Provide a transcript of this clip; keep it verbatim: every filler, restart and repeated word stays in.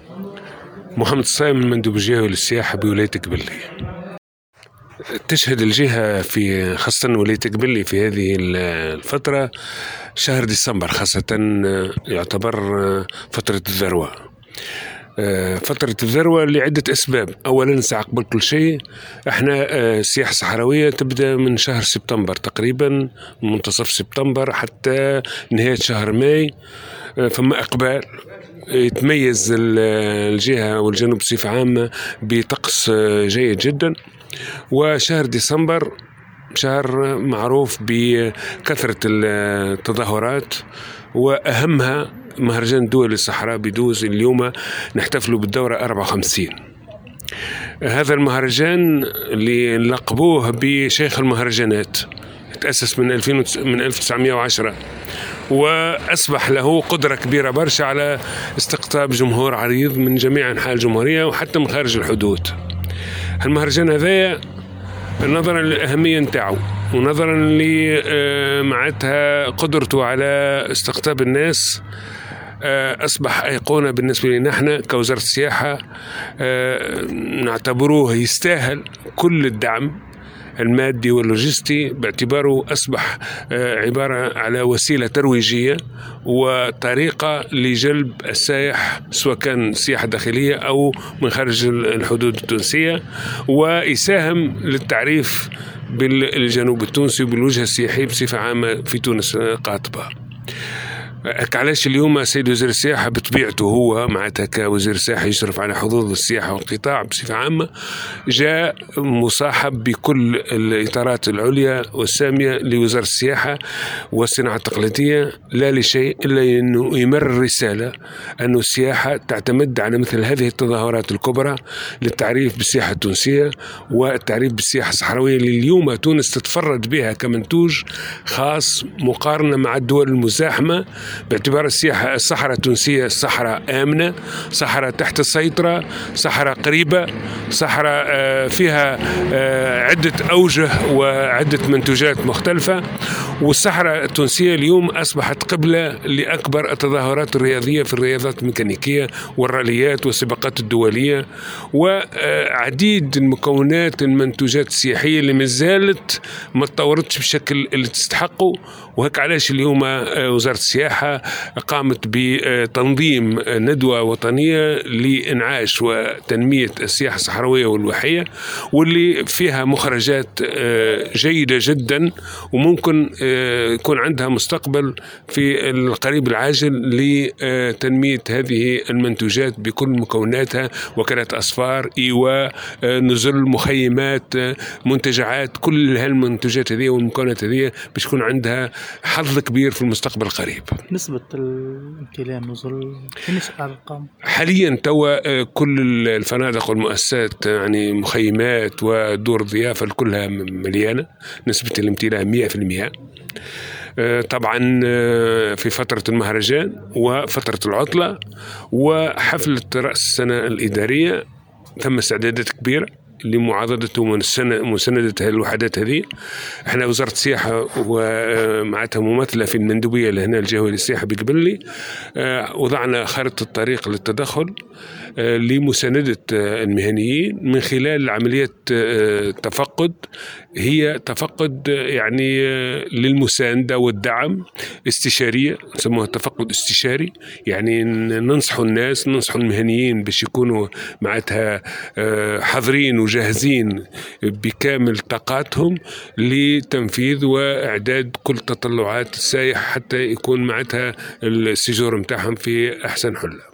محمد الصايم، مندوب الجهوي للسياحة بولاية قبلي. تشهد الجهة في خاصة ولاية قبلي في هذه الفترة شهر ديسمبر خاصة يعتبر فترة الذروة. فترة الذروة لعدة أسباب. أولا سأقبل كل شيء، احنا السياحة الصحراوية تبدأ من شهر سبتمبر تقريبا، منتصف سبتمبر حتى نهاية شهر ماي، فما إقبال. يتميز الجهة والجنوب بصفة عامة بطقس جيد جدا، وشهر ديسمبر شهر معروف بكثرة التظاهرات، وأهمها مهرجان دول الصحراء بدوز. اليوم نحتفل بالدورة أربعة وخمسين. هذا المهرجان اللي لقبوه بشيخ المهرجانات تأسس من ألفين من ألف وتسعمائة وعشرة، وأصبح له قدرة كبيرة برشا على استقطاب جمهور عريض من جميع أنحاء الجمهورية وحتى من خارج الحدود. المهرجان هذا نظرا للأهمية نتاعو ونظرا لمعناتها قدرته على استقطاب الناس، أصبح أيقونة بالنسبة لنا نحن كوزارة السياحة. نعتبروه يستاهل كل الدعم المادي واللوجستي، باعتباره أصبح عبارة على وسيلة ترويجية وطريقة لجلب السائح، سواء كان سياحة داخلية أو من خارج الحدود التونسية، ويساهم للتعريف بالجنوب التونسي وبالوجهة السياحية بصفة عامة في تونس قاطبة. علاش اليوم سيد وزير السياحة بطبيعته هو معناتها كوزير السياحة يشرف على حظوظ السياحة والقطاع بصفة عامة، جاء مصاحب بكل الإطارات العليا والسامية لوزارة السياحة والصناعة التقليدية، لا لشيء إلا أنه يمر رسالة أن السياحة تعتمد على مثل هذه التظاهرات الكبرى للتعريف بالسياحة التونسية والتعريف بالسياحة الصحراوية اللي اليوم تونس تتفرد بها كمنتوج خاص مقارنة مع الدول المزاحمة، باعتبار السياحة الصحراء التونسية صحراء آمنة، صحراء تحت السيطرة، صحراء قريبة، صحراء فيها عدة أوجه وعدة منتوجات مختلفة. والصحراء التونسية اليوم أصبحت قبلة لأكبر التظاهرات الرياضية في الرياضات الميكانيكية والراليات والسباقات الدولية، وعديد المكونات المنتوجات السياحية اللي مازالت ما تطورتش بشكل اللي تستحقه. وهيك علاش اليوم وزارة السياحة قامت بتنظيم ندوة وطنية لإنعاش وتنمية السياحة الصحراوية والواحية، واللي فيها مخرجات جيدة جدا وممكن يكون عندها مستقبل في القريب العاجل لتنمية هذه المنتوجات بكل مكوناتها: وكالات أسفار، إيواء، نزل، مخيمات، منتجعات، كل هالمنتوجات هذه والمكونات هذه باش يكون عندها حظ كبير في المستقبل القريب. نسبة الامتلاء نزل كنش أرقام حاليا توا كل الفنادق والمؤسسات يعني مخيمات ودور ضيافة كلها مليانة، نسبة الامتلاء مئة في المئة. طبعا في فترة المهرجان وفترة العطلة وحفلة رأس السنة الإدارية ثم استعدادات كبيرة لمعاضدة ومساندة الوحدات هذه. احنا وزارة السياحة ومعتها ممثلة في المندوبية لهنا الجهوي للسياحة بقبلي، وضعنا خارطة الطريق للتدخل لمساندة المهنيين من خلال عملية تفقد، هي تفقد يعني للمساندة والدعم استشارية، نسموها تفقد استشاري. يعني ننصح الناس، ننصح المهنيين باش يكونوا معناتها حاضرين وجاهزين بكامل طاقاتهم لتنفيذ وإعداد كل تطلعات السائح حتى يكون معناتها السجور متاعهم في أحسن حل.